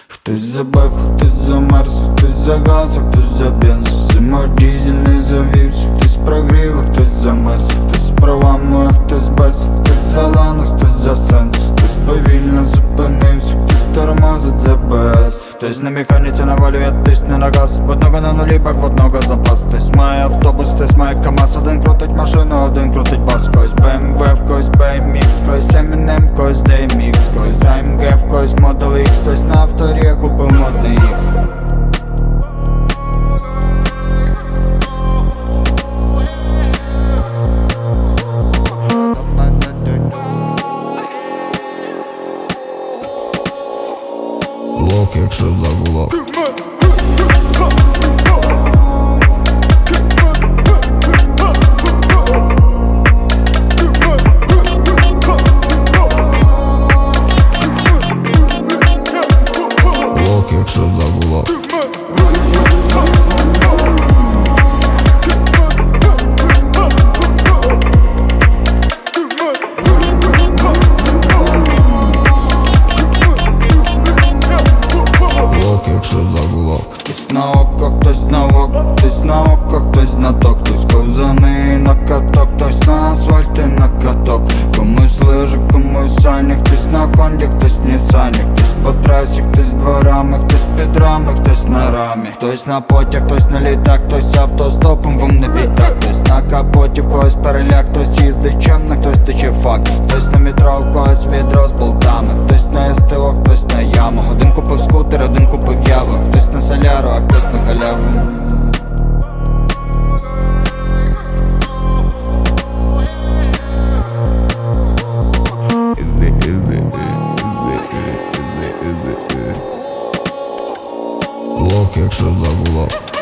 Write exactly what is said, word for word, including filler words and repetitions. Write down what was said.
Хтось за беху, хтось за мерз, хтось за газ, а хтось за бенз. Зимой дизельний завівся, хтось прогрів, а хтось замерз. Хтось з правами, а хтось без, хтось за лану, хтось за сенс. Хтось повільно зупинився, хтось тормозить за без. Хтось на механіці навалює, тиск не на газ. В одного на нулі, бак, в одного запас. Хтось має автобус, хтось має КамАЗ. Один крутить машину, один крутить бас. Когось Б М В, в когось Б М Х, в когось Eminem, в когось Д М Х, в когось А М Г, в когось Model X. Хтось на авторі купив модний Х. Лок, якщо заглох. Лок, якщо заглох. Якщо заглох. Хтось на око, хтось на око, хтось на око, хтось на ток. Хтось ковзаний на каток, хтось на асфальті на каток. Комусь лижи, комусь сані, хтось на хонді, хтось нісані. Хтось по трасі, хтось дворами, хтось під рами, хтось на рамі. Хтось на потяг, хтось на літак, хтось автостопом, вум не відтак. Хтось на капоті, в когось переляк, хтось їздить чемно, хтось тече фак. Хтось на метро, в когось відро з болтами. Хтось на С Т О, хтось на яму. Один купив скутер, один купив яву. Хтось на соляру, а хтось на халяву. Лок, якщо заглох.